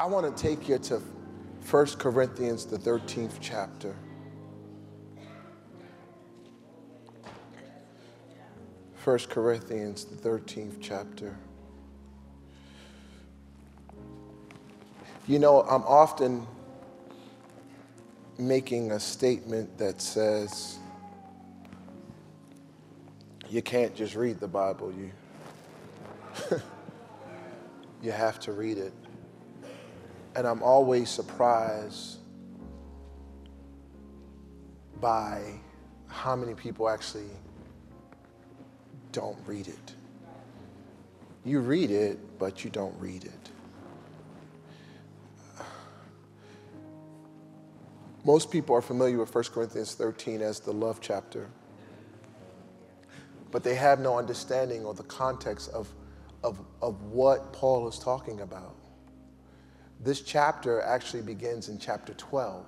I want to take you to 1 Corinthians, the 13th chapter. 1 Corinthians, the 13th chapter. You know, I'm often making a statement that says, you can't just read the Bible, you have to read it. And I'm always surprised by how many people actually don't read it. You read it, but you don't read it. Most people are familiar with 1 Corinthians 13 as the love chapter, but they have no understanding of the context of what Paul is talking about. This chapter actually begins in chapter 12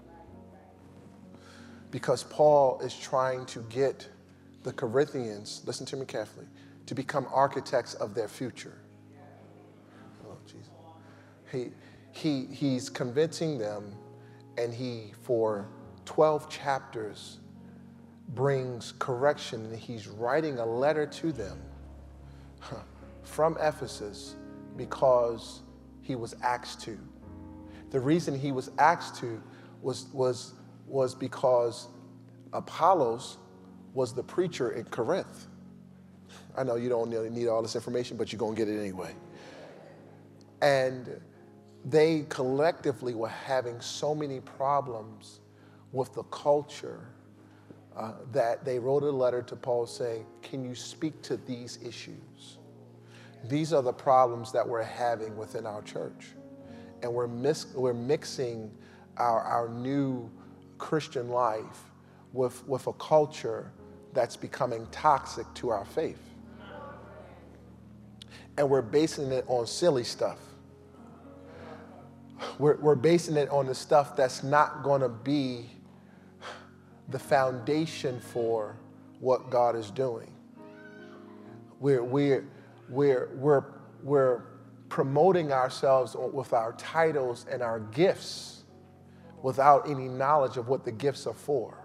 because Paul is trying to get the Corinthians, listen to me carefully, to become architects of their future. Oh, Jesus. He's convincing them, and he, for 12 chapters, brings correction, and he's writing a letter to them from Ephesus because he was asked to. The reason he was asked to was because Apollos was the preacher in Corinth. I know you don't really need all this information, but you're going to get it anyway. And they collectively were having so many problems with the culture that they wrote a letter to Paul saying, can you speak to these issues? These are the problems that we're having within our church. And we're mixing our new Christian life with a culture that's becoming toxic to our faith. And we're basing it on silly stuff. We're basing it on the stuff that's not going to be the foundation for what God is doing. We're promoting ourselves with our titles and our gifts without any knowledge of what the gifts are for.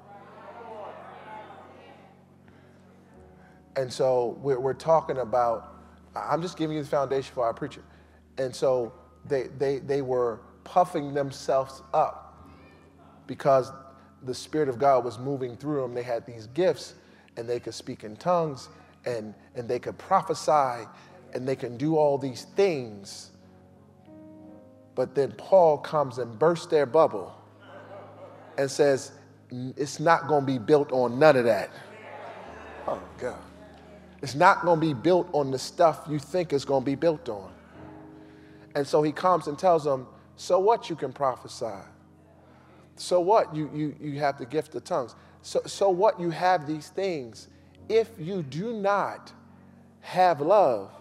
And so we're talking about, I'm just giving you the foundation for our preacher. And so they were puffing themselves up because the Spirit of God was moving through them. They had these gifts, and they could speak in tongues, and they could prophesy, and they can do all these things. But then Paul comes and bursts their bubble and says, it's not going to be built on none of that. Oh, God. It's not going to be built on the stuff you think it's going to be built on. And so he comes and tells them, so what, you can prophesy? So what, you have the gift of tongues? So what, you have these things? If you do not have love,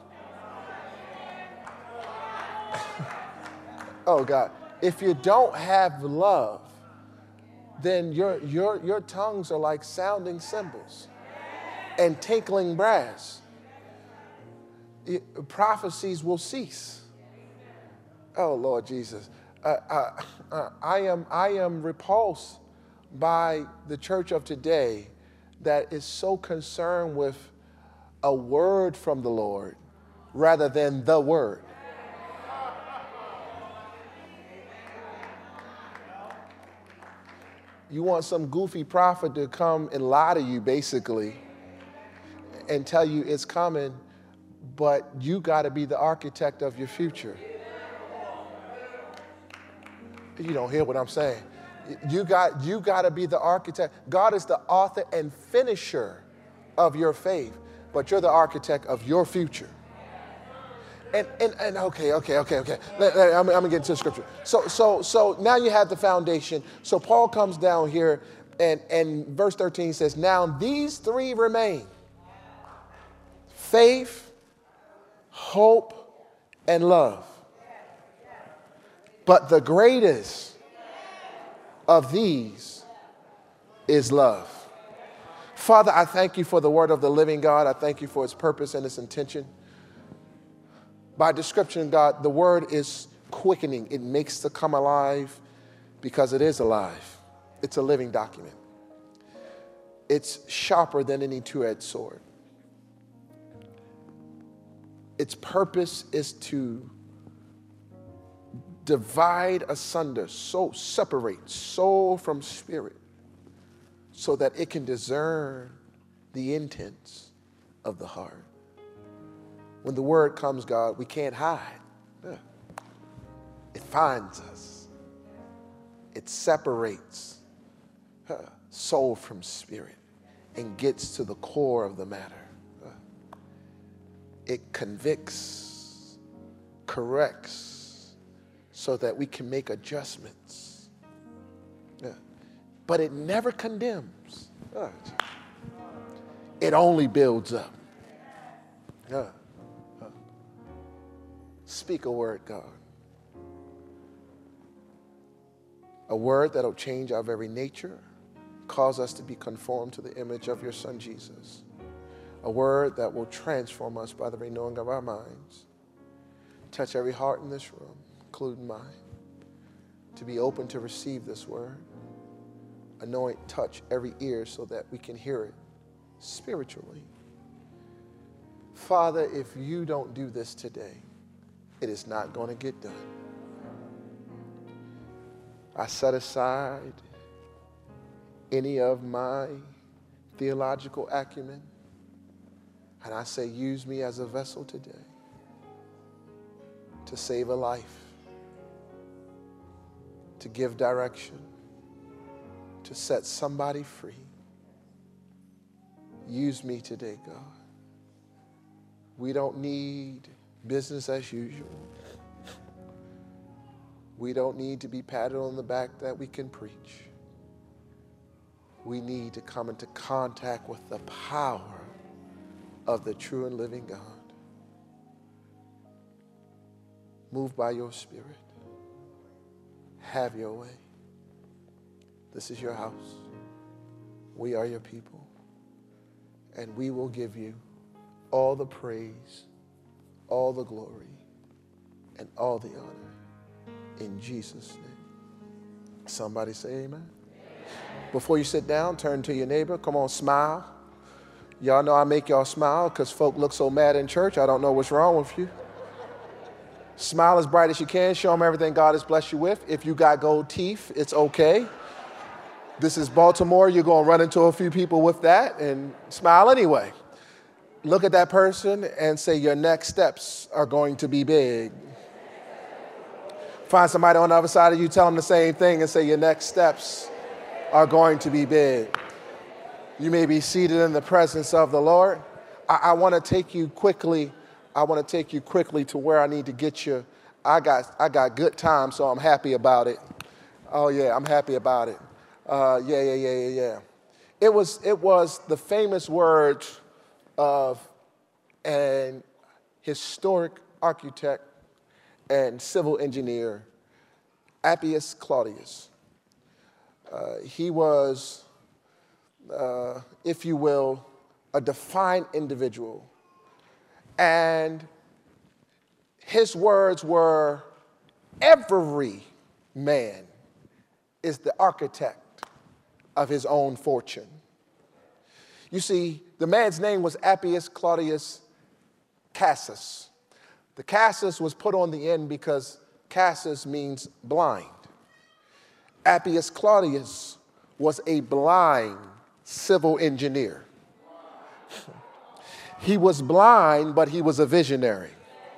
oh God, if you don't have love, then your tongues are like sounding cymbals and tinkling brass. Prophecies will cease. Oh, Lord Jesus. I am repulsed by the church of today that is so concerned with a word from the Lord rather than the word. You want some goofy prophet to come and lie to you, basically, and tell you it's coming, but you got to be the architect of your future. You don't hear what I'm saying. You got to be the architect. God is the author and finisher of your faith, but you're the architect of your future. And okay. I'm gonna get into the scripture. So now you have the foundation. So Paul comes down here, and verse 13 says, now these three remain: faith, hope, and love. But the greatest of these is love. Father, I thank you for the word of the living God. I thank you for its purpose and its intention. By description, God, the word is quickening. It makes to come alive because it is alive. It's a living document. It's sharper than any two-edged sword. Its purpose is to divide asunder, so separate soul from spirit, so that it can discern the intents of the heart. When the word comes, God, we can't hide. It finds us. It separates soul from spirit and gets to the core of the matter. It convicts, corrects, so that we can make adjustments. But it never condemns. It only builds up. Speak a word, God. A word that'll change our very nature, cause us to be conformed to the image of your Son, Jesus. A word that will transform us by the renewing of our minds. Touch every heart in this room, including mine, to be open to receive this word. Anoint, touch every ear so that we can hear it spiritually. Father, if you don't do this today, it is not going to get done. I set aside any of my theological acumen, and I say, use me as a vessel today to save a life, to give direction, to set somebody free. Use me today, God. We don't need business as usual. We don't need to be patted on the back that we can preach. We need to come into contact with the power of the true and living God. Move by your Spirit. Have your way. This is your house. We are your people. And we will give you all the praise, all the glory, and all the honor. In Jesus' name. Somebody say amen. Amen. Before you sit down, turn to your neighbor. Come on, smile. Y'all know I make y'all smile because folk look so mad in church. I don't know what's wrong with you. Smile as bright as you can. Show them everything God has blessed you with. If you got gold teeth, it's okay. This is Baltimore. You're going to run into a few people with that, and smile anyway. Look at that person and say, your next steps are going to be big. Find somebody on the other side of you, tell them the same thing, and say, your next steps are going to be big. You may be seated in the presence of the Lord. I want to take you quickly. I want to take you quickly to where I need to get you. I got good time, so I'm happy about it. Oh yeah, I'm happy about it. Yeah. It was the famous words of an historic architect and civil engineer, Appius Claudius. He was, if you will, a defined individual. And his words were, every man is the architect of his own fortune. You see, the man's name was Appius Claudius Crassus. The Crassus was put on the end because Crassus means blind. Appius Claudius was a blind civil engineer. He was blind, but he was a visionary.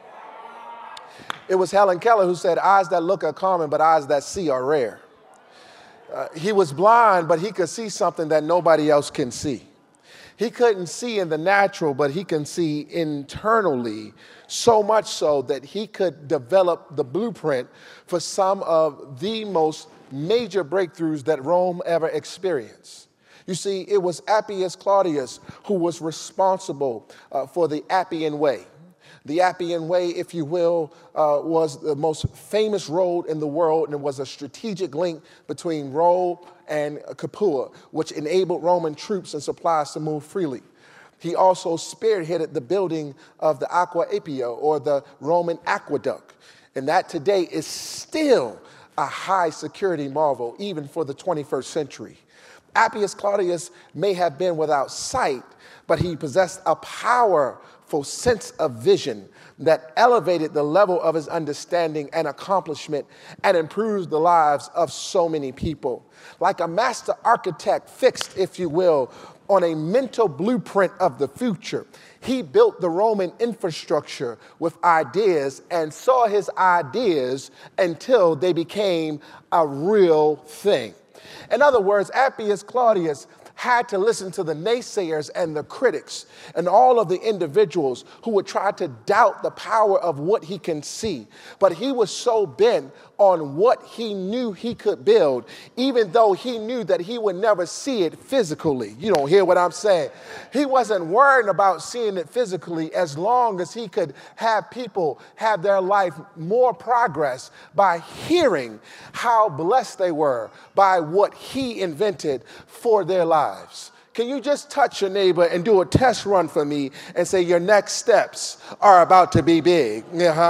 It was Helen Keller who said, eyes that look are common, but eyes that see are rare. He was blind, but he could see something that nobody else can see. He couldn't see in the natural, but he can see internally, so much so that he could develop the blueprint for some of the most major breakthroughs that Rome ever experienced. You see, it was Appius Claudius who was responsible for the Appian Way. The Appian Way, if you will, was the most famous road in the world, and it was a strategic link between Rome and Capua, which enabled Roman troops and supplies to move freely. He also spearheaded the building of the Aqua Appia, or the Roman aqueduct. And that today is still a high security marvel, even for the 21st century. Appius Claudius may have been without sight, but he possessed a powerful sense of vision that elevated the level of his understanding and accomplishment and improved the lives of so many people. Like a master architect fixed, if you will, on a mental blueprint of the future, he built the Roman infrastructure with ideas and saw his ideas until they became a real thing. In other words, Appius Claudius had to listen to the naysayers and the critics and all of the individuals who would try to doubt the power of what he can see. But he was so bent on what he knew he could build, even though he knew that he would never see it physically. You don't hear what I'm saying? He wasn't worried about seeing it physically as long as he could have people have their life more progress by hearing how blessed they were by what he invented for their lives. Can you just touch your neighbor and do a test run for me and say your next steps are about to be big?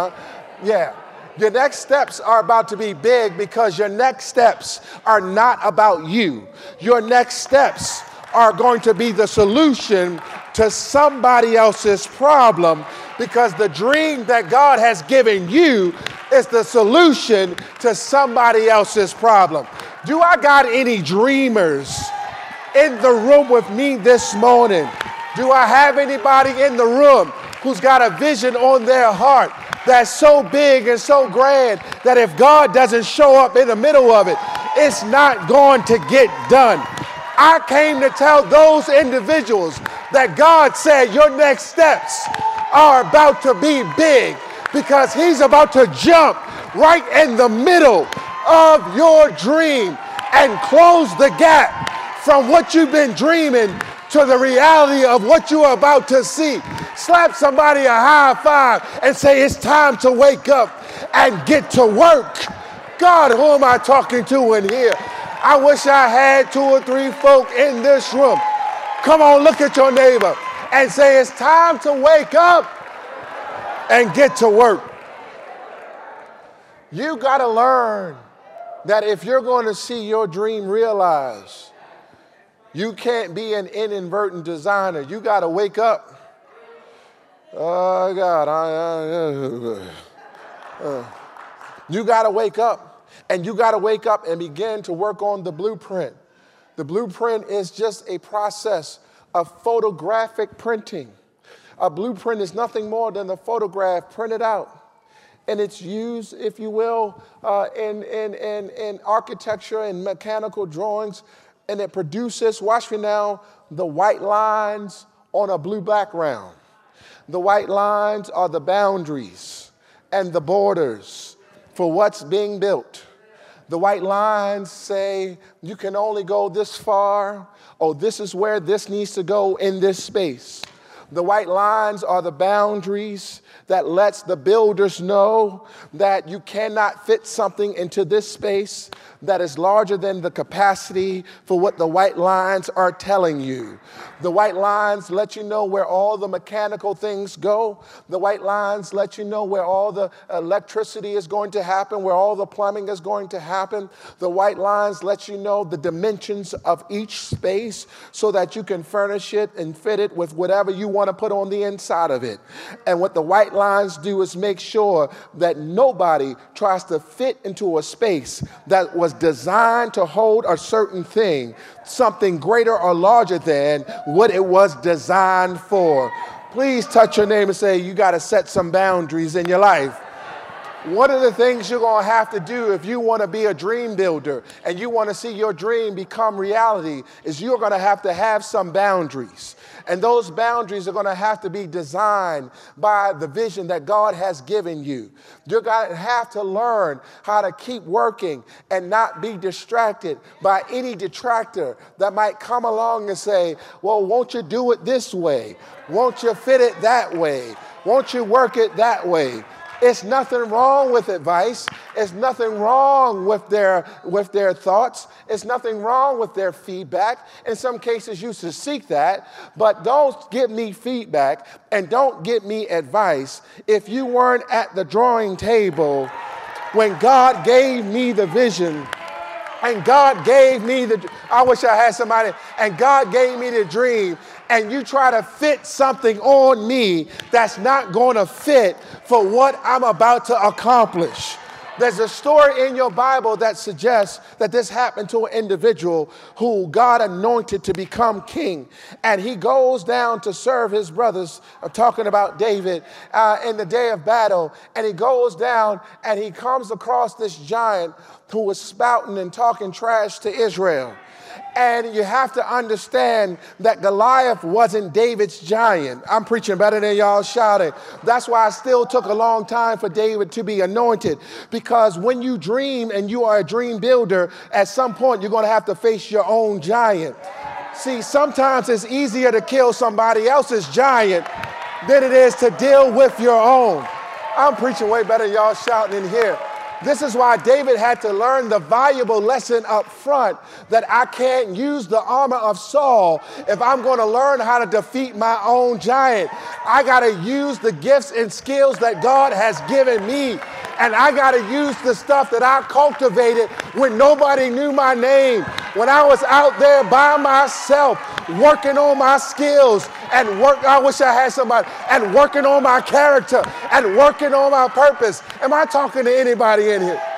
Yeah. Your next steps are about to be big because your next steps are not about you. Your next steps are going to be the solution to somebody else's problem, because the dream that God has given you is the solution to somebody else's problem. Do I got any dreamers in the room with me this morning? Do I have anybody in the room who's got a vision on their heart that's so big and so grand that if God doesn't show up in the middle of it, it's not going to get done? I came to tell those individuals that God said your next steps are about to be big, because he's about to jump right in the middle of your dream and close the gap from what you've been dreaming to the reality of what you're about to see. Slap somebody a high five and say, it's time to wake up and get to work. God, who am I talking to in here? I wish I had 2 or 3 folk in this room. Come on, look at your neighbor and say, it's time to wake up and get to work. You got to learn that if you're going to see your dream realized, you can't be an inadvertent designer. You got to wake up. Oh, God. You got to wake up. And you got to wake up and begin to work on the blueprint. The blueprint is just a process of photographic printing. A blueprint is nothing more than a photograph printed out. And it's used, if you will, in architecture and mechanical drawings. And it produces, watch me now, the white lines on a blue background. The white lines are the boundaries and the borders for what's being built. The white lines say you can only go this far, or this is where this needs to go in this space. The white lines are the boundaries that lets the builders know that you cannot fit something into this space that is larger than the capacity for what the white lines are telling you. The white lines let you know where all the mechanical things go. The white lines let you know where all the electricity is going to happen, where all the plumbing is going to happen. The white lines let you know the dimensions of each space so that you can furnish it and fit it with whatever you want to put on the inside of it. And what the white lines do is make sure that nobody tries to fit into a space that was designed to hold a certain thing, something greater or larger than what it was designed for. Please touch your neighbor and say, you got to set some boundaries in your life. One of the things you're going to have to do if you want to be a dream builder and you want to see your dream become reality is you're going to have some boundaries. And those boundaries are going to have to be designed by the vision that God has given you. You're going to have to learn how to keep working and not be distracted by any detractor that might come along and say, well, won't you do it this way? Won't you fit it that way? Won't you work it that way? It's nothing wrong with advice. It's nothing wrong with their thoughts. It's nothing wrong with their feedback. In some cases, you should seek that, but don't give me feedback and don't give me advice if you weren't at the drawing table when God gave me the vision. And God gave me I wish I had somebody, and God gave me the dream, and you try to fit something on me that's not going to fit for what I'm about to accomplish. There's a story in your Bible that suggests that this happened to an individual who God anointed to become king. And he goes down to serve his brothers, talking about David, in the day of battle. And he goes down and he comes across this giant who was spouting and talking trash to Israel. And you have to understand that Goliath wasn't David's giant. I'm preaching better than y'all shouting. That's why it still took a long time for David to be anointed. Because when you dream and you are a dream builder, at some point you're going to have to face your own giant. See, sometimes it's easier to kill somebody else's giant than it is to deal with your own. I'm preaching way better than y'all shouting in here. This is why David had to learn the valuable lesson up front that I can't use the armor of Saul if I'm going to learn how to defeat my own giant. I got to use the gifts and skills that God has given me. And I got to use the stuff that I cultivated when nobody knew my name. When I was out there by myself, working on my skills and I wish I had somebody, and working on my character and working on my purpose. Am I talking to anybody in here?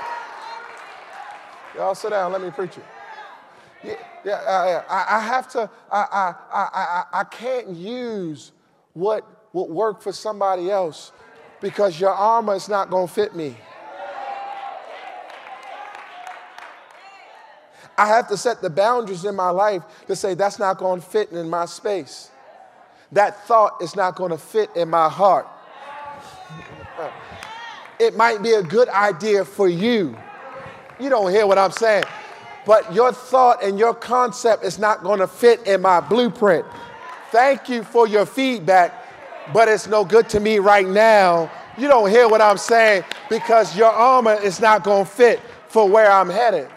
Y'all sit down, let me preach it. I have to, I can't use what would work for somebody else because your armor is not going to fit me. I have to set the boundaries in my life to say that's not going to fit in my space. That thought is not going to fit in my heart. It might be a good idea for you. You don't hear what I'm saying. But your thought and your concept is not going to fit in my blueprint. Thank you for your feedback, but it's no good to me right now. You don't hear what I'm saying because your armor is not going to fit for where I'm headed.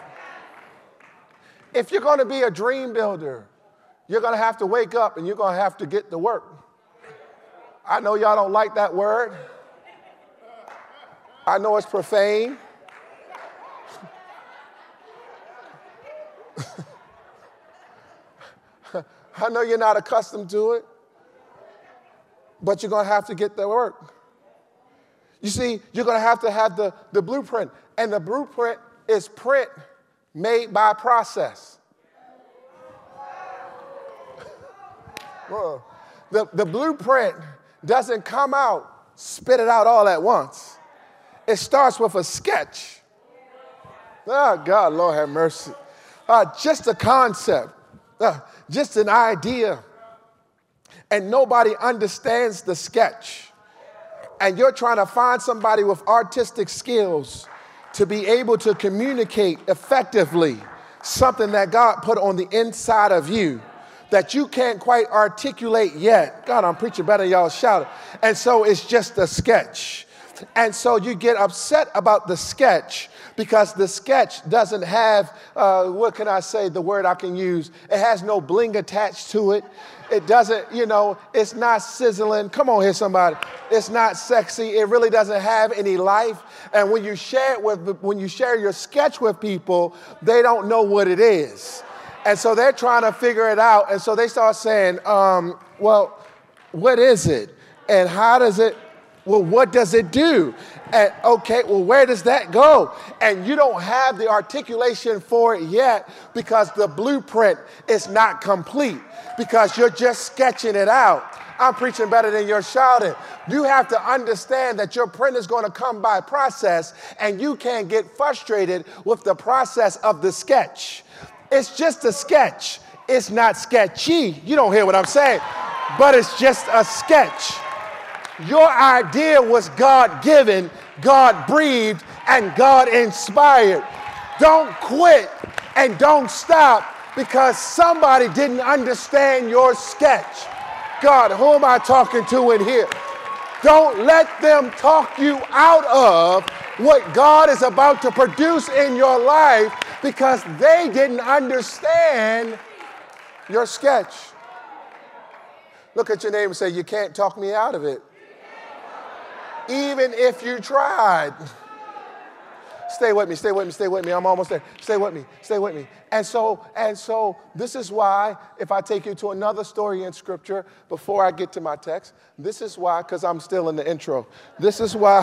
If you're going to be a dream builder, you're going to have to wake up and you're going to have to get to work. I know y'all don't like that word. I know it's profane. I know you're not accustomed to it, but you're going to have to get to work. You see, you're going to have the blueprint, and the blueprint is print made by process. Whoa. The blueprint doesn't come out, spit it out all at once. It starts with a sketch. Oh, God, Lord have mercy. Just a concept, just an idea. And nobody understands the sketch. And you're trying to find somebody with artistic skills to be able to communicate effectively something that God put on the inside of you that you can't quite articulate yet. God, I'm preaching better, y'all shout it. And so it's just a sketch. And so you get upset about the sketch because the sketch doesn't have, what can I say, the word I can use? It has no bling attached to it. It doesn't, it's not sizzling. Come on here, somebody. It's not sexy. It really doesn't have any life. And when you share your sketch with people, they don't know what it is. And so they're trying to figure it out. And so they start saying, well, what is it? And how does it, well, what does it do? And okay, well, where does that go? And you don't have the articulation for it yet because the blueprint is not complete because you're just sketching it out. I'm preaching better than you're shouting. You have to understand that your print is going to come by process and you can't get frustrated with the process of the sketch. It's just a sketch. It's not sketchy. You don't hear what I'm saying, but it's just a sketch. Your idea was God-given, God-breathed, and God-inspired. Don't quit and don't stop because somebody didn't understand your sketch. God, who am I talking to in here? Don't let them talk you out of what God is about to produce in your life because they didn't understand your sketch. Look at your neighbor and say, you can't talk me out of it. Even if you tried. Stay with me, stay with me, stay with me. I'm almost there. Stay with me, stay with me. And so this is why, if I take you to another story in Scripture before I get to my text, this is why, because I'm still in the intro, this is why,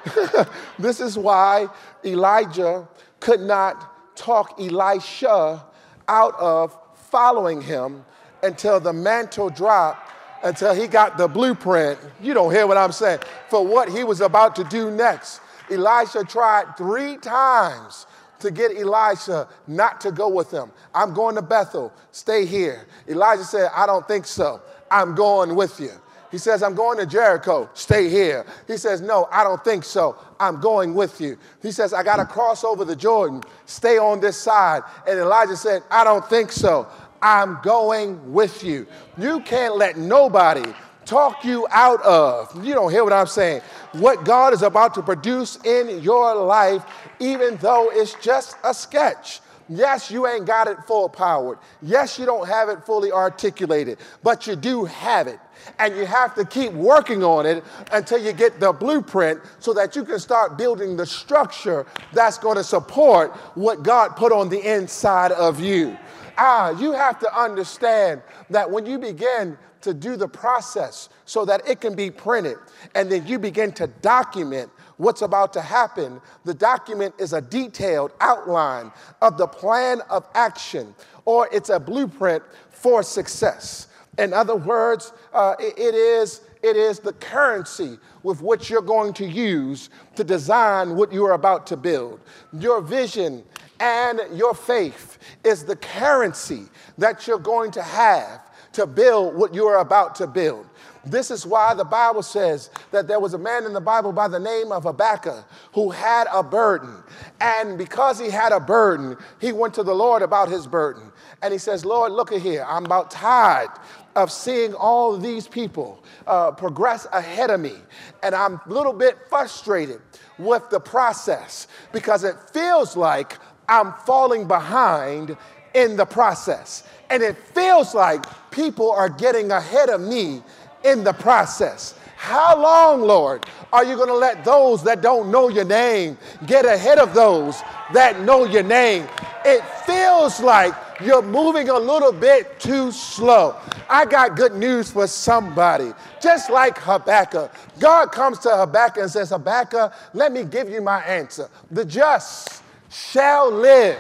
this is why Elijah could not talk Elisha out of following him until the mantle dropped, until he got the blueprint. You don't hear what I'm saying, for what he was about to do next. Elisha tried 3 times to get Elisha not to go with him. I'm going to Bethel. Stay here. Elijah said, I don't think so. I'm going with you. He says, I'm going to Jericho. Stay here. He says, no, I don't think so. I'm going with you. He says, I got to cross over the Jordan. Stay on this side. And Elijah said, I don't think so. I'm going with you. You can't let nobody talk you out of. You don't hear what I'm saying. What God is about to produce in your life, even though it's just a sketch. Yes, you ain't got it full powered. Yes, you don't have it fully articulated, but you do have it. And you have to keep working on it until you get the blueprint so that you can start building the structure that's going to support what God put on the inside of you. You have to understand that when you begin to do the process so that it can be printed, and then you begin to document what's about to happen, the document is a detailed outline of the plan of action, or it's a blueprint for success. In other words, it is the currency with which you're going to use to design what you are about to build. Your vision and your faith is the currency that you're going to have to build what you are about to build. This is why the Bible says that there was a man in the Bible by the name of Habakkuk who had a burden. And because he had a burden, he went to the Lord about his burden. And he says, Lord, look at here. I'm about tired of seeing all these people progress ahead of me. And I'm a little bit frustrated with the process because it feels like I'm falling behind in the process. And it feels like people are getting ahead of me in the process. How long, Lord, are you going to let those that don't know your name get ahead of those that know your name? It feels like you're moving a little bit too slow. I got good news for somebody. Just like Habakkuk, God comes to Habakkuk and says, Habakkuk, let me give you my answer. The just shall live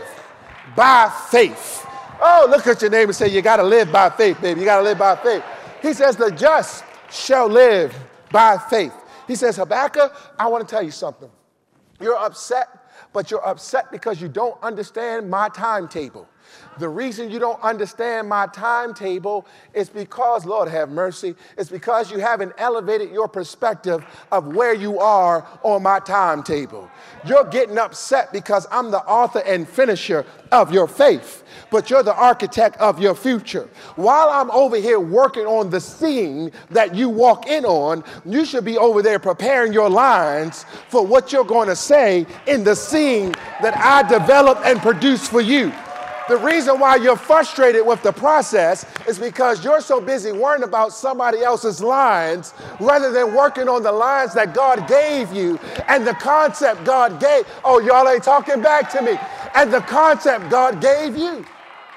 by faith. Oh, look at your neighbor and say, you got to live by faith, baby. You got to live by faith. He says, the just shall live by faith. He says, Habakkuk, I want to tell you something. You're upset, but you're upset because you don't understand my timetable. The reason you don't understand my timetable is because, Lord have mercy, it's because you haven't elevated your perspective of where you are on my timetable. You're getting upset because I'm the author and finisher of your faith, but you're the architect of your future. While I'm over here working on the scene that you walk in on, you should be over there preparing your lines for what you're going to say in the scene that I develop and produce for you. The reason why you're frustrated with the process is because you're so busy worrying about somebody else's lines rather than working on the lines that God gave you and the concept God gave. Oh, y'all ain't talking back to me. And the concept God gave you.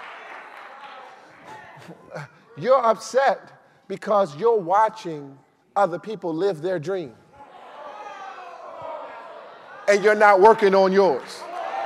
You're upset because you're watching other people live their dream. And you're not working on yours.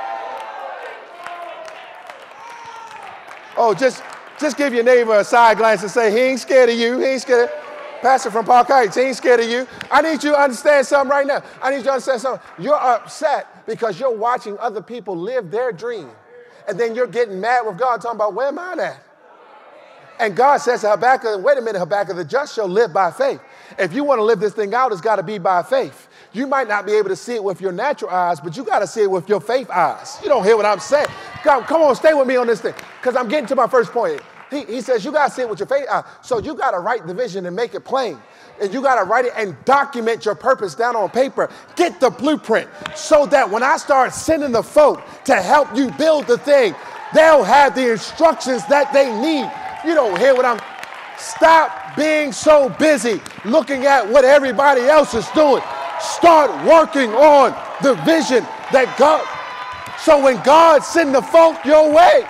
Oh, just give your neighbor a side glance and say, he ain't scared of you. He ain't scared of Pastor from Park Heights. He ain't scared of you. I need you to understand something right now. I need you to understand something. You're upset because you're watching other people live their dream. And then you're getting mad with God talking about, where am I at? And God says to Habakkuk, wait a minute, Habakkuk, the just shall live by faith. If you want to live this thing out, it's got to be by faith. You might not be able to see it with your natural eyes, but you got to see it with your faith eyes. You don't hear what I'm saying. God, come on, stay with me on this thing, because I'm getting to my first point. He says you got to see it with your faith eyes. So you got to write the vision and make it plain. and you got to write it and document your purpose down on paper. Get the blueprint so that when I start sending the folk to help you build the thing, they'll have the instructions that they need. You don't hear what I'm... Stop being so busy looking at what everybody else is doing. Start working on the vision that God... So when God send the folk your way,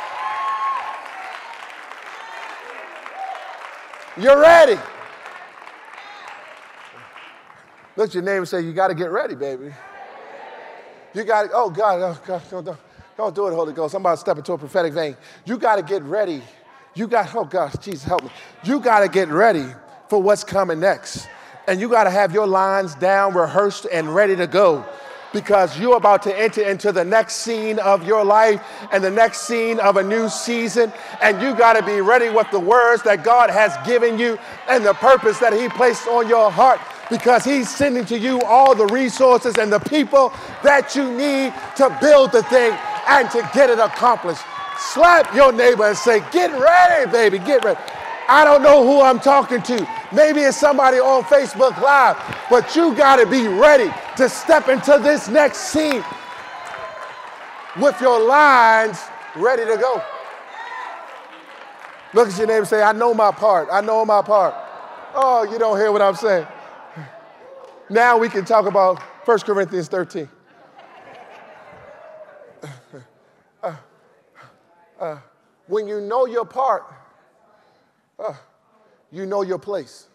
you're ready. Look at your neighbor and say, you got to get ready, baby. You got to, oh God, don't do it, Holy Ghost. I'm about to step into a prophetic vein. You got to get ready. You got, oh gosh, Jesus, help me. You got to get ready for what's coming next. And you got to have your lines down, rehearsed, and ready to go. Because you're about to enter into the next scene of your life and the next scene of a new season. And you got to be ready with the words that God has given you and the purpose that he placed on your heart, because he's sending to you all the resources and the people that you need to build the thing and to get it accomplished. Slap your neighbor and say, get ready, baby, get ready. I don't know who I'm talking to. Maybe it's somebody on Facebook Live, but you got to be ready to step into this next scene with your lines ready to go. Look at your neighbor and say, I know my part. I know my part. Oh, you don't hear what I'm saying. Now we can talk about 1 Corinthians 13. When you know your part, you know your place.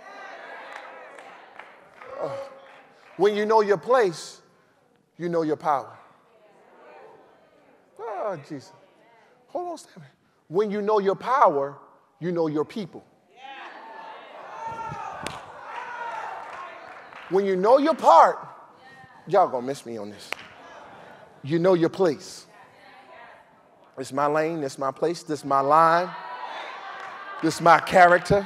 When you know your place, you know your power. Oh, Jesus. Hold on a second. When you know your power, you know your people. When you know your part, y'all gonna miss me on this. You know your place. It's my lane, it's my place, this is my line. This is my character.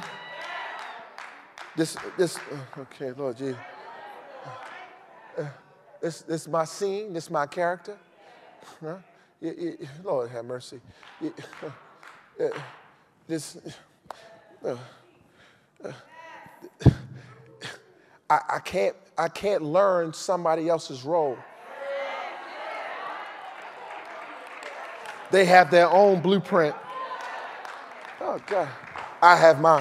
Okay, Lord Jesus. This is my scene. This is my character. Huh? Lord have mercy. I can't learn somebody else's role. They have their own blueprint. Oh, God. I have mine.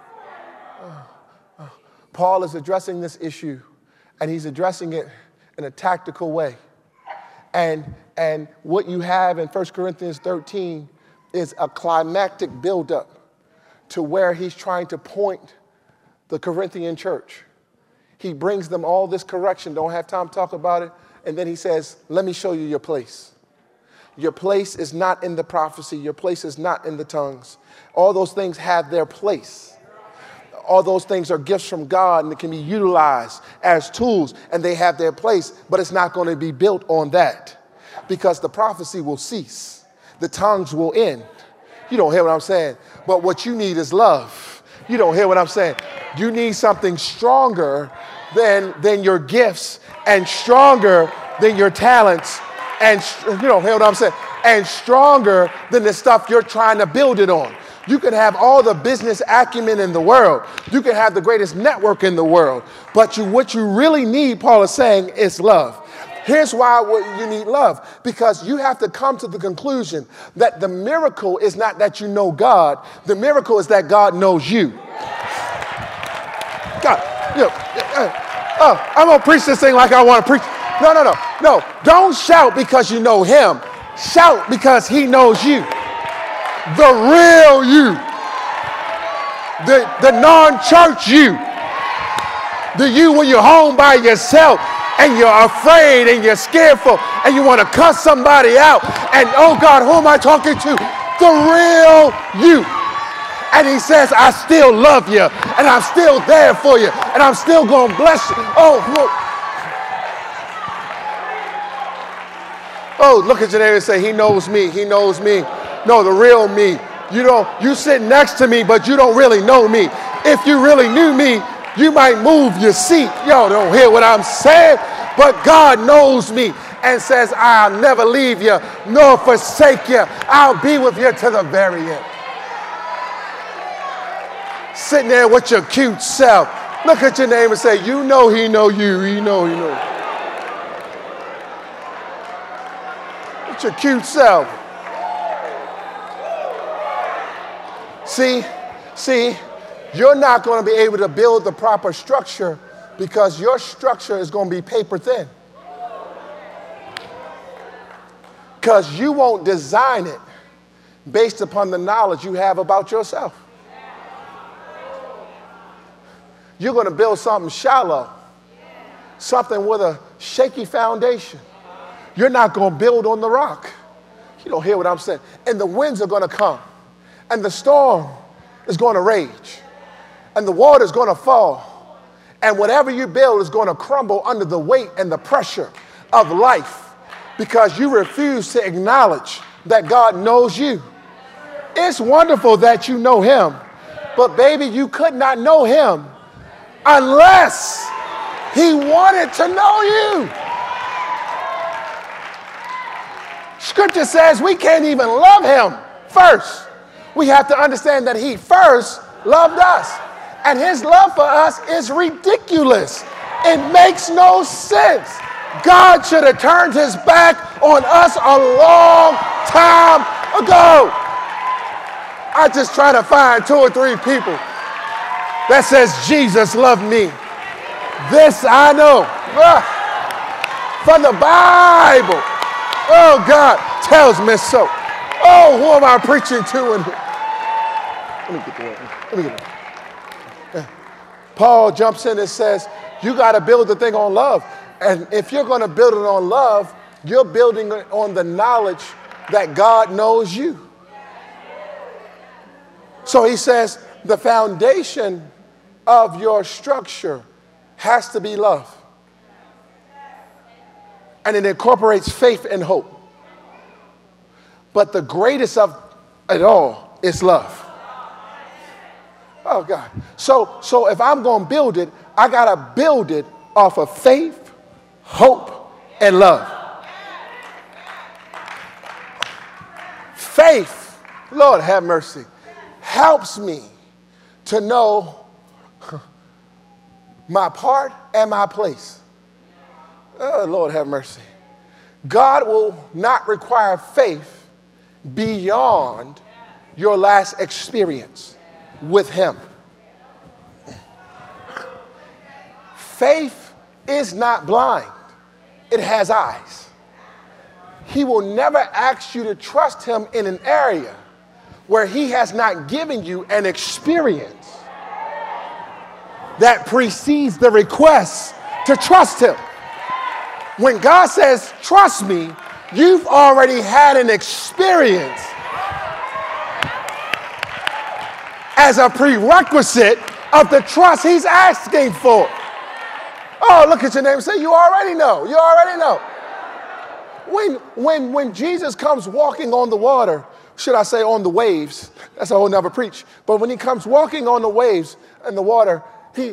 Paul is addressing this issue, and he's addressing it in a tactical way. And what you have in 1 Corinthians 13 is a climactic buildup to where he's trying to point the Corinthian church. He brings them all this correction, don't have time to talk about it, and then he says, let me show you your place. Your place is not in the prophecy. Your place is not in the tongues. All those things have their place. All those things are gifts from God, and they can be utilized as tools, and they have their place, but it's not going to be built on that, because the prophecy will cease. The tongues will end. You don't hear what I'm saying? But what you need is love. You don't hear what I'm saying? You need something stronger than your gifts, and stronger than your talents, and you don't hear what I'm saying? And stronger than the stuff you're trying to build it on. You can have all the business acumen in the world. You can have the greatest network in the world. But what you really need, Paul is saying, is love. Here's why you need love. Because you have to come to the conclusion that the miracle is not that you know God. The miracle is that God knows you. God, I'm going to preach this thing like I want to preach. No. Don't shout because you know him. Shout because he knows you. The real you. The non-church you. The you when you're home by yourself and you're afraid and you're scareful and you want to cuss somebody out. And oh God, who am I talking to? The real you. And he says, I still love you and I'm still there for you and I'm still going to bless you. Oh, look at your neighbor and say, he knows me. He knows me. No, the real me. You sit next to me, but you don't really know me. If you really knew me, you might move your seat. Y'all don't hear what I'm saying? But God knows me and says, I'll never leave you nor forsake you. I'll be with you to the very end. Sitting there with your cute self. Look at your neighbor and say, you know he know you. He know. With your cute self. See, you're not going to be able to build the proper structure because your structure is going to be paper thin. Because you won't design it based upon the knowledge you have about yourself. You're going to build something shallow, something with a shaky foundation. You're not going to build on the rock. You don't hear what I'm saying. And the winds are going to come, and the storm is going to rage, and the water is going to fall, and whatever you build is going to crumble under the weight and the pressure of life because you refuse to acknowledge that God knows you. It's wonderful that you know him, but baby, you could not know him unless he wanted to know you. Scripture says we can't even love him first. We have to understand that he first loved us. And his love for us is ridiculous. It makes no sense. God should have turned his back on us a long time ago. I just try to find 2 or 3 people that says Jesus loved me. This I know. From the Bible. Oh, God tells me so. Oh, who am I preaching to? Let me get the word. Paul jumps in and says, you got to build the thing on love. And if you're going to build it on love, you're building it on the knowledge that God knows you. So he says the foundation of your structure has to be love. And it incorporates faith and hope. But the greatest of it all is love. Oh, God. So if I'm going to build it, I got to build it off of faith, hope, and love. Faith, Lord have mercy, helps me to know my part and my place. Oh, Lord have mercy. God will not require faith beyond your last experience with him. Faith is not blind. It has eyes. He will never ask you to trust him in an area where he has not given you an experience that precedes the request to trust him. When God says, trust me, you've already had an experience as a prerequisite of the trust he's asking for. Oh, look at your neighbor and say, you already know. You already know. When Jesus comes walking on the water, should I say on the waves, that's a whole nother preach. But when he comes walking on the waves and the water,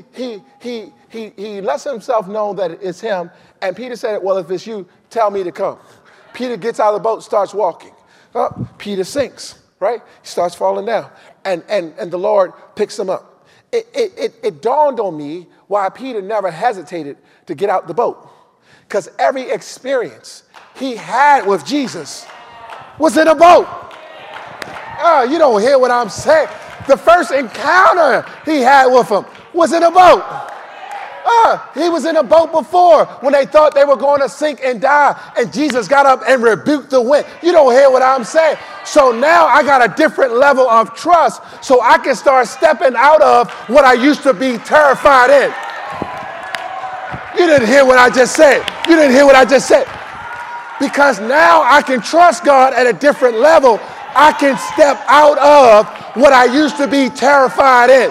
he lets himself know that it's him. And Peter said, well, if it's you, tell me to come. Peter gets out of the boat, starts walking. Peter sinks, right? He starts falling down. And the Lord picks him up. It dawned on me why Peter never hesitated to get out the boat. Because every experience he had with Jesus was in a boat. Oh, you don't hear what I'm saying. The first encounter he had with him was in a boat. He was in a boat before when they thought they were going to sink and die, and Jesus got up and rebuked the wind. You don't hear what I'm saying. So now I got a different level of trust so I can start stepping out of what I used to be terrified in. You didn't hear what I just said. You didn't hear what I just said. Because now I can trust God at a different level. I can step out of what I used to be terrified in.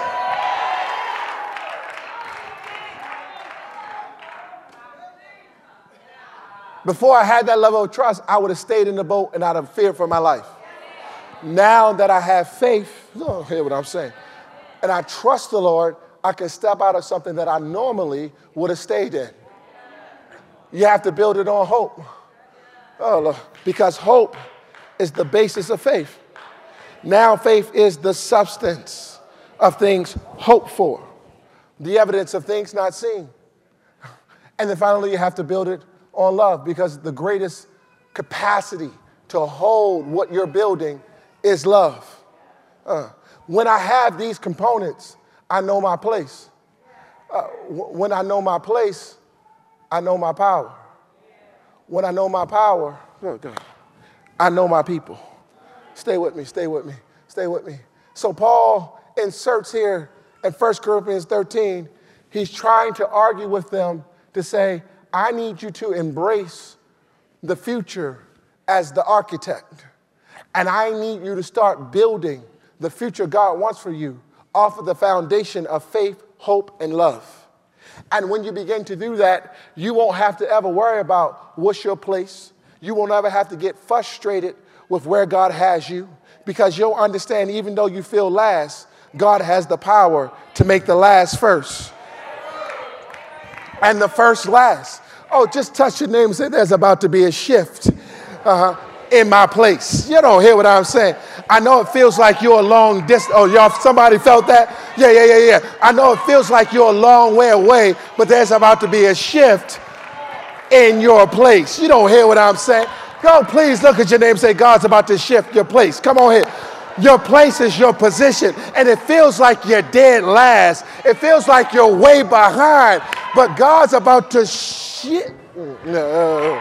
Before I had that level of trust, I would have stayed in the boat and I'd have feared for my life. Now that I have faith, you don't hear what I'm saying, and I trust the Lord, I can step out of something that I normally would have stayed in. You have to build it on hope. Oh, Lord, because hope is the basis of faith. Now faith is the substance of things hoped for, the evidence of things not seen. And then finally, you have to build it on love, because the greatest capacity to hold what you're building is love. When I have these components, I know my place. When I know my place, I know my power. When I know my power, oh God, I know my people. Stay with me, stay with me, stay with me. So Paul inserts here in 1 Corinthians 13, he's trying to argue with them to say, I need you to embrace the future as the architect. And I need you to start building the future God wants for you off of the foundation of faith, hope, and love. And when you begin to do that, you won't have to ever worry about what's your place. You won't ever have to get frustrated with where God has you, because you'll understand, even though you feel last, God has the power to make the last first and the first last. Oh, just touch your neighbor and say, there's about to be a shift in my place. You don't hear what I'm saying. I know it feels like you're a long distance. Oh, y'all, somebody felt that? Yeah. I know it feels like you're a long way away, but there's about to be a shift in your place. You don't hear what I'm saying? Go, please look at your neighbor and say, God's about to shift your place. Come on here. Your place is your position, and it feels like you're dead last. It feels like you're way behind, but God's about to shift. No.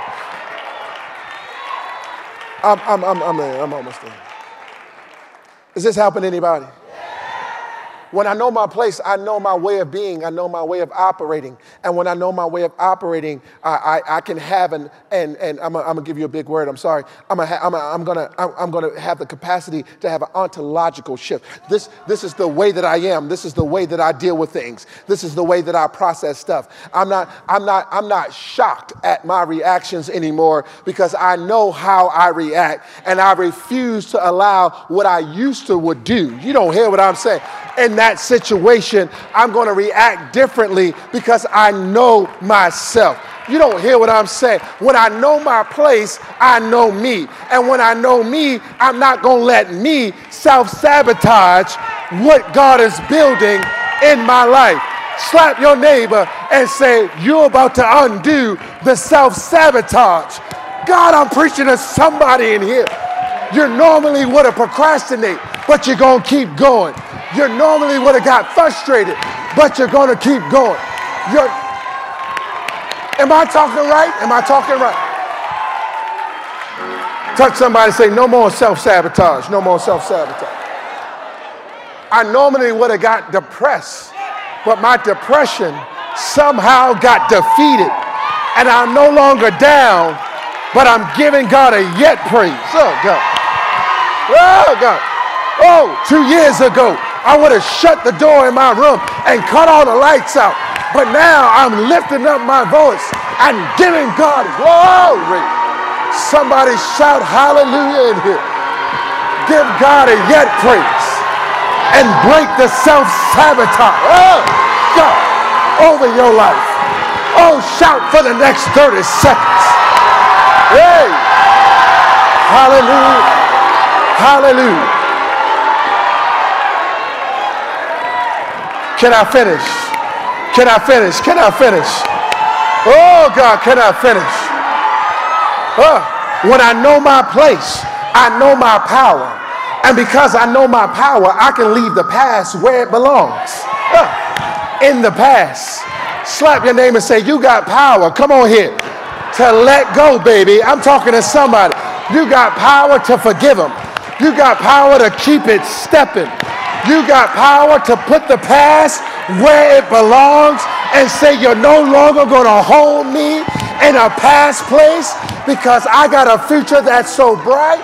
I'm almost there. Is this helping anybody? When I know my place, I know my way of being. I know my way of operating. And when I know my way of operating, I can have and I'm gonna give you a big word. I'm sorry. I'm gonna have the capacity to have an ontological shift. This is the way that I am. This is the way that I deal with things. This is the way that I process stuff. I'm not shocked at my reactions anymore, because I know how I react, and I refuse to allow what I used to would do. You don't hear what I'm saying? In that situation, I'm going to react differently because I know myself. You don't hear what I'm saying? When I know my place, I know me. And when I know me, I'm not going to let me self-sabotage what God is building in my life. Slap your neighbor and say, you're about to undo the self-sabotage. God, I'm preaching to somebody in here. You normally would have procrastinated, but you're going to keep going. You normally would have got frustrated, but you're going to keep going. Am I talking right? Am I talking right? Touch somebody and say, no more self-sabotage. No more self-sabotage. I normally would have got depressed, but my depression somehow got defeated. And I'm no longer down, but I'm giving God a yet praise. Oh, God. Oh, God. Oh, 2 years ago, I would have shut the door in my room and cut all the lights out. But now I'm lifting up my voice and giving God glory. Somebody shout hallelujah in here. Give God a yet praise and break the self-sabotage. Oh, God, over your life. Oh, shout for the next 30 seconds. Hey, hallelujah, hallelujah. Can I finish? Can I finish? Can I finish? Oh, God, can I finish? When I know my place, I know my power. And because I know my power, I can leave the past where it belongs. In the past. Slap your name and say, you got power. Come on here. To let go, baby. I'm talking to somebody. You got power to forgive them. You got power to keep it stepping. You got power to put the past where it belongs and say you're no longer going to hold me in a past place because I got a future that's so bright.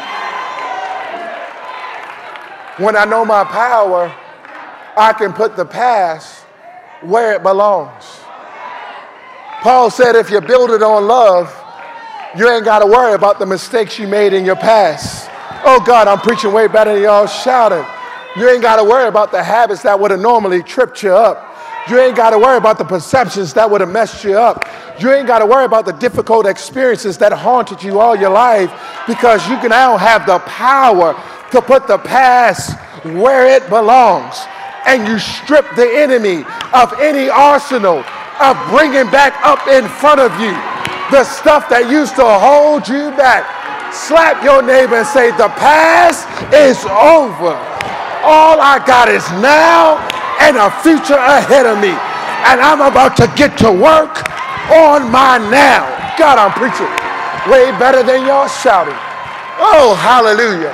When I know my power, I can put the past where it belongs. Paul said if you build it on love, you ain't got to worry about the mistakes you made in your past. Oh, God, I'm preaching way better than y'all shouting. You ain't got to worry about the habits that would have normally tripped you up. You ain't got to worry about the perceptions that would have messed you up. You ain't got to worry about the difficult experiences that haunted you all your life, because you can now have the power to put the past where it belongs. and you strip the enemy of any arsenal of bringing back up in front of you the stuff that used to hold you back. Slap your neighbor and say, the past is over. All I got is now and a future ahead of me. And I'm about to get to work on my now. God, I'm preaching way better than y'all shouting. Oh, hallelujah.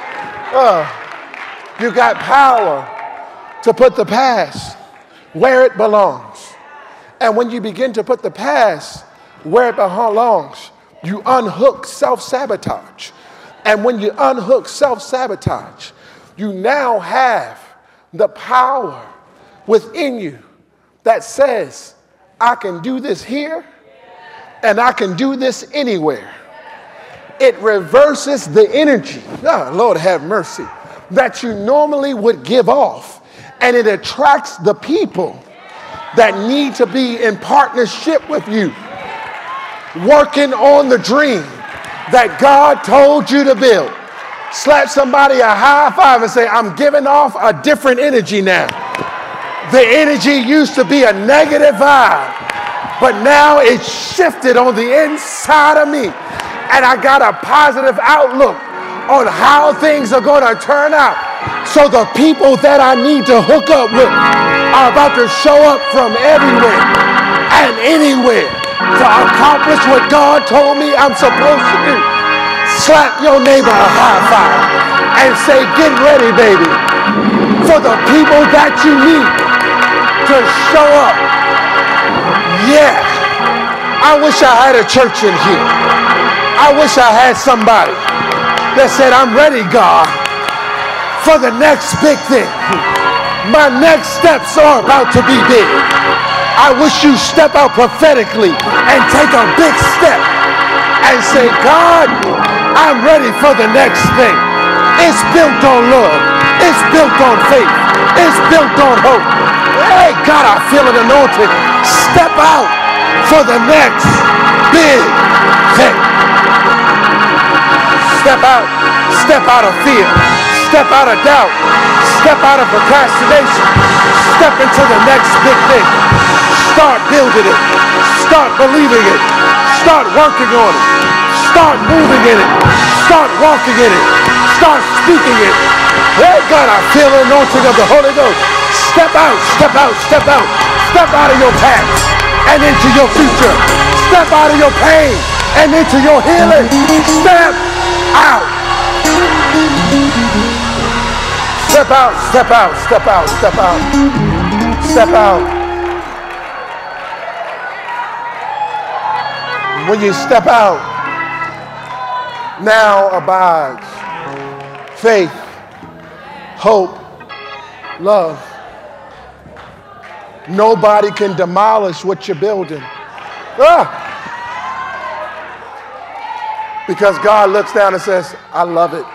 You got power to put the past where it belongs. And when you begin to put the past where it belongs, you unhook self-sabotage. And when you unhook self-sabotage, you now have the power within you that says, I can do this here and I can do this anywhere. It reverses the energy, Lord have mercy, that you normally would give off, and it attracts the people that need to be in partnership with you, working on the dream that God told you to build. Slap somebody a high five and say, I'm giving off a different energy now. The energy used to be a negative vibe, but now it's shifted on the inside of me. And I got a positive outlook on how things are going to turn out. So the people that I need to hook up with are about to show up from everywhere and anywhere to accomplish what God told me I'm supposed to do. Slap your neighbor a high five and say, get ready, baby, for the people that you need to show up. Yeah, I wish I had a church in here. I wish I had somebody that said, I'm ready, God, for the next big thing. My next steps are about to be big. I wish you step out prophetically and take a big step and say, God, I'm ready for the next thing. It's built on love. It's built on faith. It's built on hope. Hey, God, I feel an anointing. Step out for the next big thing. Step out of fear, step out of doubt, step out of procrastination, step into the next big thing. Start building it, start believing it, start working on it, start moving in it, start walking in it, start speaking it. Hey God, I feel the anointing of the Holy Ghost. Step out, step out, step out, step out of your past and into your future. Step out of your pain and into your healing. Step out. Step out, step out, step out, step out, step out. When you step out, now abides faith, hope, love. Nobody can demolish what you're building. Because God looks down and says, I love it.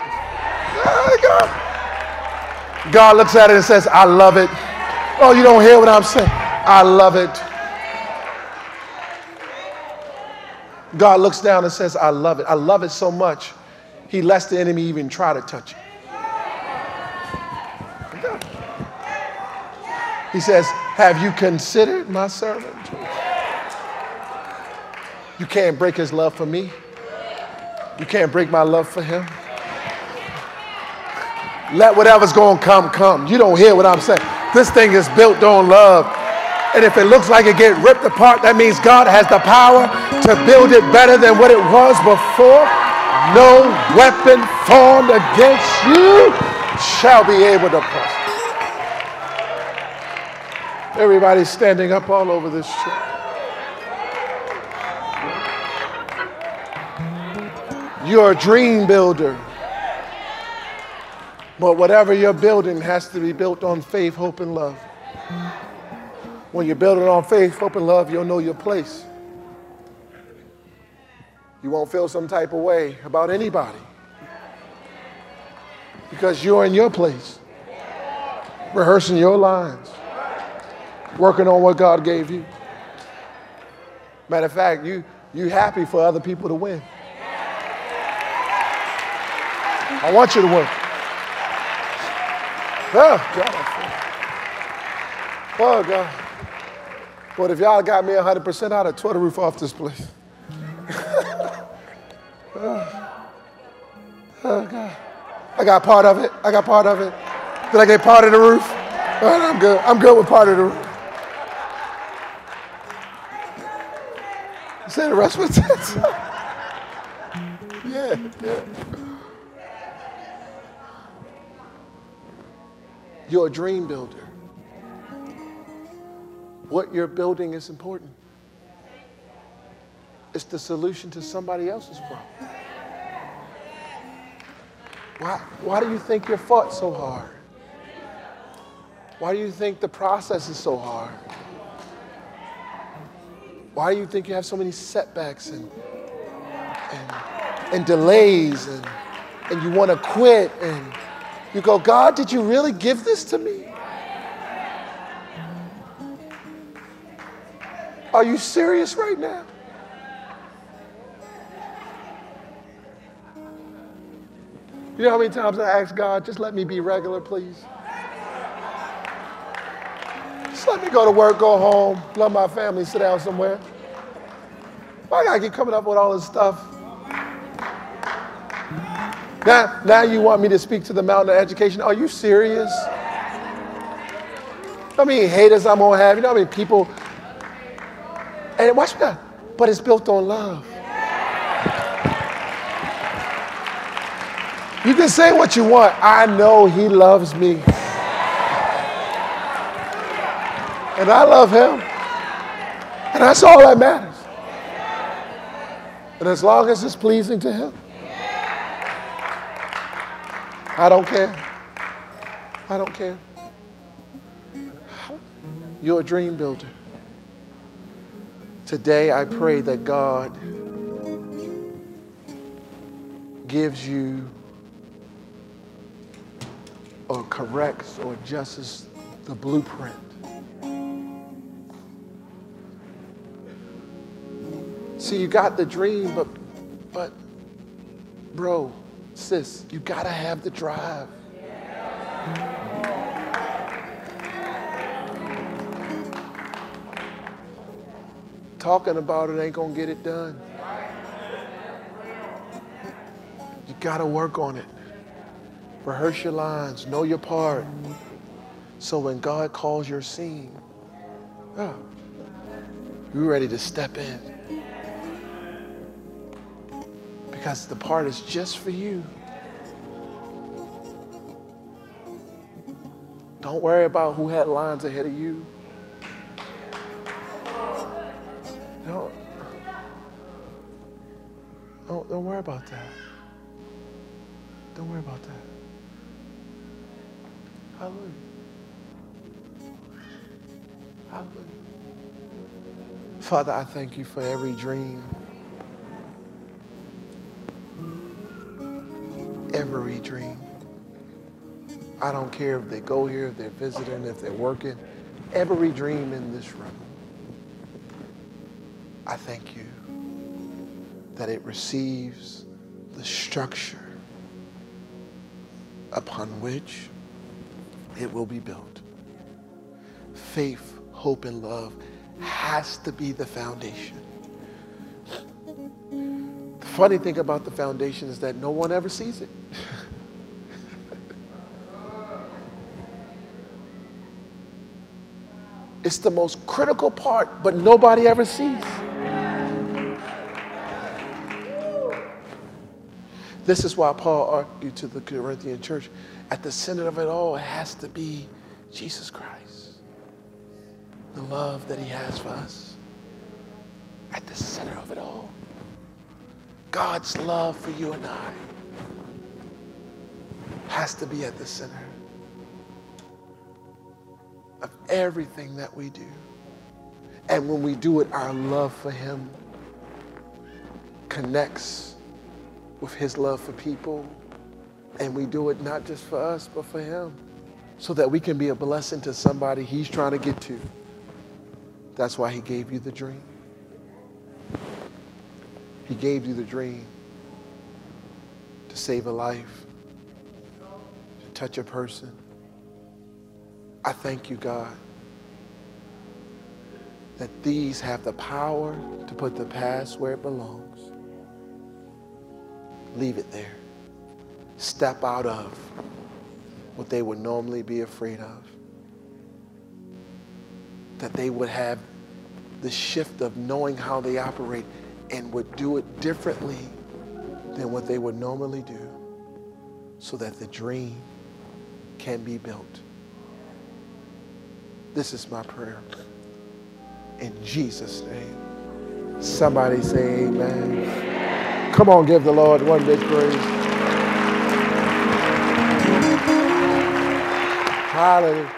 God looks at it and says, I love it. Oh, you don't hear what I'm saying? I love it. God looks down and says, I love it. I love it so much, he lets the enemy even try to touch it. He says, have you considered my servant? You can't break his love for me. You can't break my love for him. Let whatever's going to come, come. You don't hear what I'm saying. This thing is built on love. And if it looks like it get ripped apart, that means God has the power to build it better than what it was before. No weapon formed against you shall be able to prosper. Everybody's standing up all over this church. You're a dream builder. But whatever you're building has to be built on faith, hope, and love. When you're building on faith, hope, and love, you'll know your place. You won't feel some type of way about anybody because you're in your place, rehearsing your lines, working on what God gave you. Matter of fact, you happy for other people to win. I want you to win. Oh, God, Oh, God. But if y'all got me 100%, I'd have tore the roof off this place. Oh, God. I got part of it. I got part of it. Did I get part of the roof? All right, I'm good. I'm good with part of the roof. Say the rest was it. Yeah. You're a dream builder. What you're building is important. It's the solution to somebody else's problem. Why do you think you're fought so hard? Why do you think the process is so hard? Why do you think you have so many setbacks and delays and you want to quit and you go, God, did you really give this to me? Are you serious right now? You know how many times I ask God, just let me be regular, please? Just let me go to work, go home, love my family, sit down somewhere. Why gotta keep coming up with all this stuff? Now you want me to speak to the mountain of education? Are you serious? How many haters I'm gonna have? You know how many people? And watch that. But it's built on love. You can say what you want. I know he loves me. And I love him. And that's all that matters. And as long as it's pleasing to him, I don't care. I don't care. You're a dream builder. Today, I pray that God gives you or corrects or adjusts the blueprint. See, you got the dream, but bro, sis, you gotta have the drive. Talking about it ain't gonna get it done. You gotta work on it. Rehearse your lines, know your part. So when God calls your scene, you're ready to step in. Because the part is just for you. Don't worry about who had lines ahead of you. Don't worry about that. Don't worry about that. Hallelujah. Hallelujah. Father, I thank you for every dream. Every dream. I don't care if they go here, if they're visiting, if they're working. Every dream in this room. I thank you that it receives the structure upon which it will be built. Faith, hope, and love has to be the foundation. The funny thing about the foundation is that no one ever sees it. It's the most critical part, but nobody ever sees. This is why Paul argued to the Corinthian church, at the center of it all, it has to be Jesus Christ. The love that he has for us. At the center of it all. God's love for you and I has to be at the center of everything that we do. And when we do it, our love for him connects with his love for people. And we do it not just for us, but for him. So that we can be a blessing to somebody he's trying to get to. That's why he gave you the dream. He gave you the dream to save a life, to touch a person. I thank you, God, that these have the power to put the past where it belongs. Leave it there. Step out of what they would normally be afraid of. That they would have the shift of knowing how they operate and would do it differently than what they would normally do, so that the dream can be built. This is my prayer. In Jesus' name. Somebody say amen. Come on, give the Lord one big praise. Hallelujah.